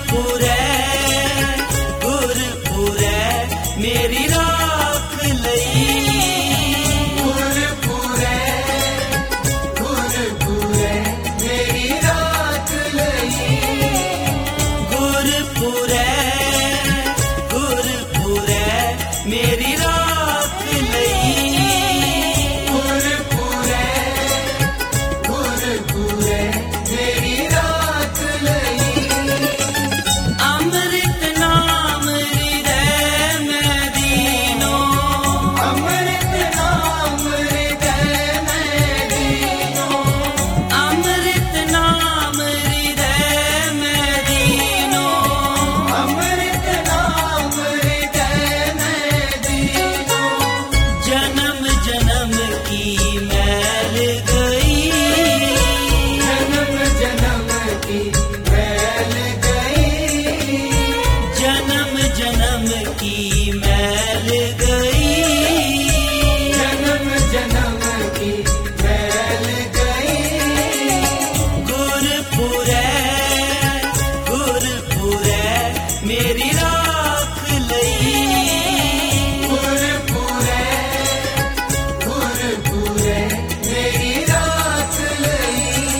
गुरपुरै गुरपुरै मेरी राख लई। गुरपुरै गुरपुरै मेरी राख लई। गुरपुरै गुरपुरै मेरी राख लई। गुरपुरै गुरपुरै मेरी राख लई। अमृत नाम हृदय में दीनो। अमृत नाम हृदय में दीनो। अमृत नाम हृदय में दीनो। अमृत नाम हृदय में दीनो। जन्म जन्म की मैल गई। जन्म जन्म की मैल गई। जन्म जन्म की मैल गई। जन्म जन्म की मैल गई। गुरपुरै गुरपुरै मेरी राख लई। गुरपुरै गुरपुरै मेरी राख लई।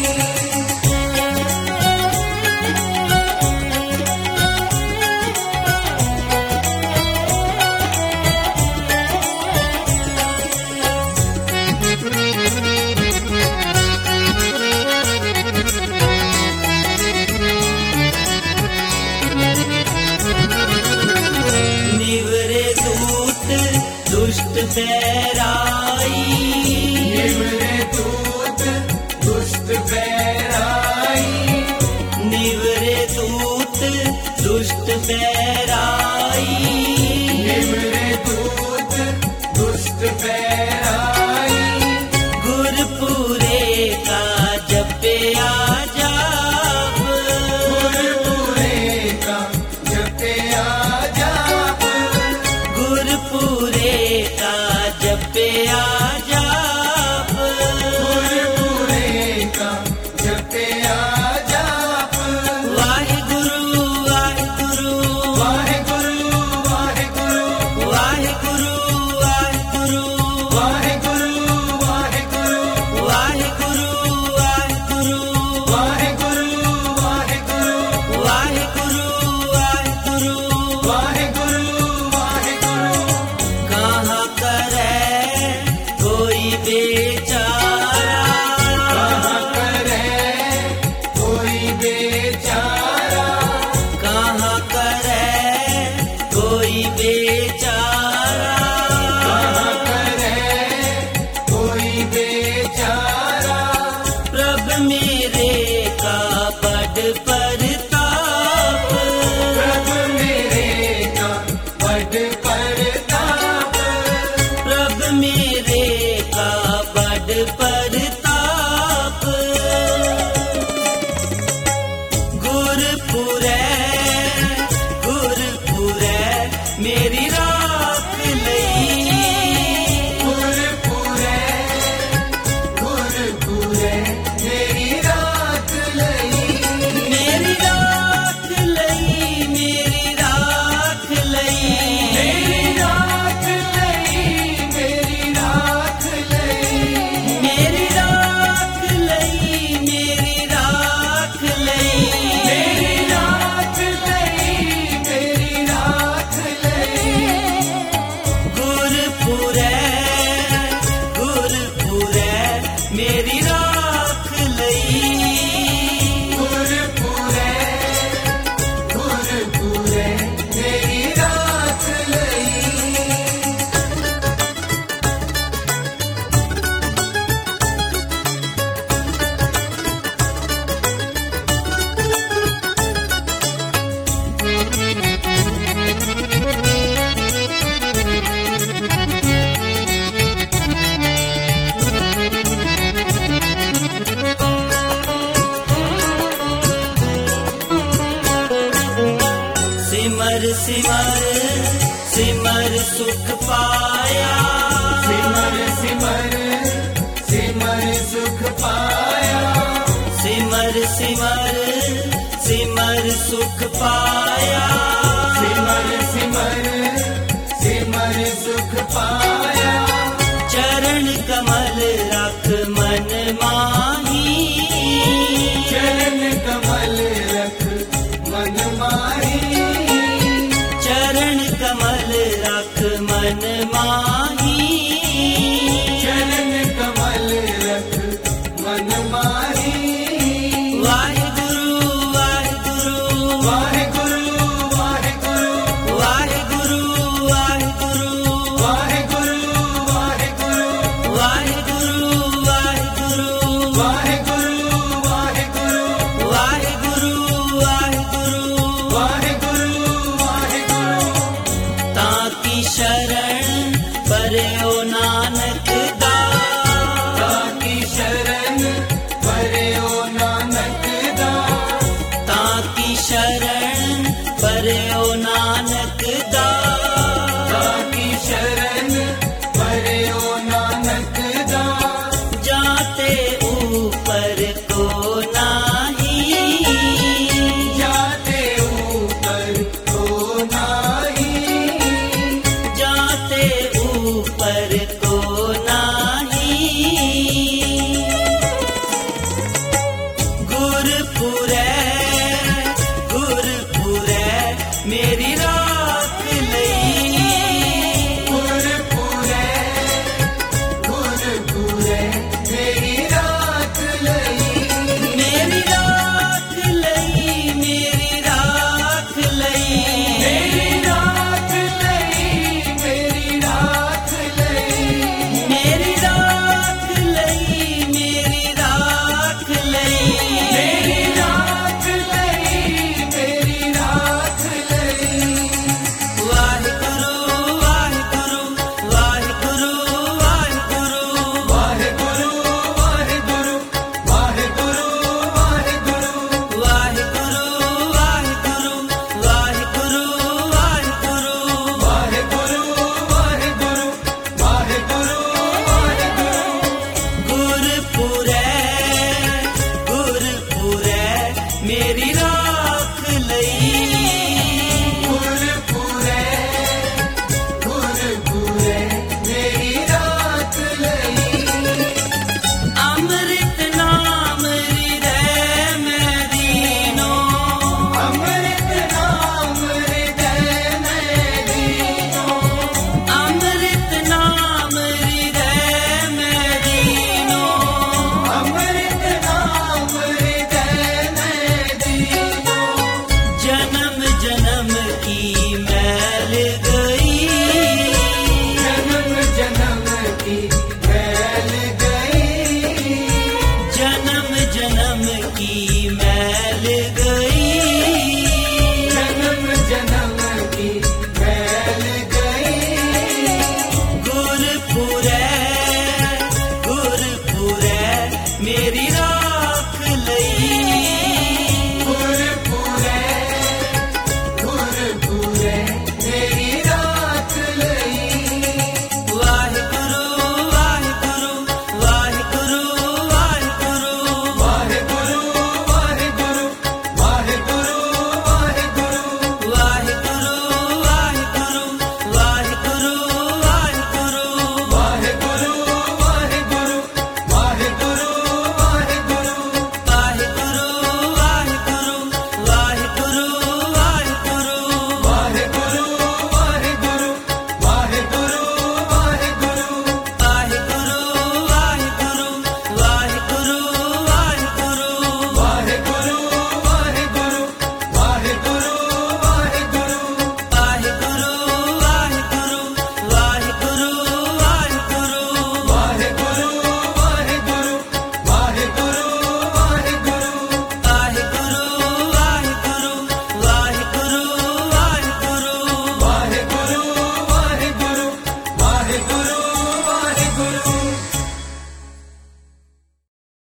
निवरे दूत दुष्ट बैराई। निवरे दूत दुष्ट बैराई। निवरे दूत दुष्ट बैराई। निवरे दूत दुष्ट बैराई। गुरपुरे का जपया जाप। गुरपुरे का जपया जाप। गुरपुरे का जपया जाप। गुरपुरे का जपया जाप। वाहिगुरु वाहिगुरु वाहेगुरु वाहेगुरु वाहिगुरु वाहिगुरु वाहेगुरु वाहेगुरु वाहिगुरु वाहिगुरु वाहेगुरु वाहेगुरु वाहिगुरु वाहिगुरु वाहेगुरु वाहेगुरु। कहाँ करे कोई बेचारा। कहाँ करे कोई बेचारा। कहाँ करे कोई बेचारा। कहाँ करे कोई बेचारा। प्रभ मेरे का बड़ परताप। प्रभु मेरे का बड़ परताप। प्रभ मेरे का बड़ परताप। गुरपुरै गुरपुरै मेरी राख लई। गुरपुरै गुरपुरै मेरी राख लई। मेरी राख लई। मेरी राख लई। मेरी राख लई। मेरी राख लई। मेरी राख लई। मेरी राख लई। मेरी राख लई। मेरी राख लई। गुरपुरै गुरपुरै मेरी राख लई। गुरपुरै गुरपुरै मेरी राख लई। सिमर सिमर सिमर सुख पाया। सिमर सिमर सिमर सुख पाया। सिमर सिमर सिमर सुख सुख पाया। सिमर सिमर सिमर सुख पाया। चरण कमल रख मन माही, चरण कमल रख मन माही। चरण कमल रख मन माही। चरण कमल रख मन माही। वाहिगुरु वाहिगुरु वाहे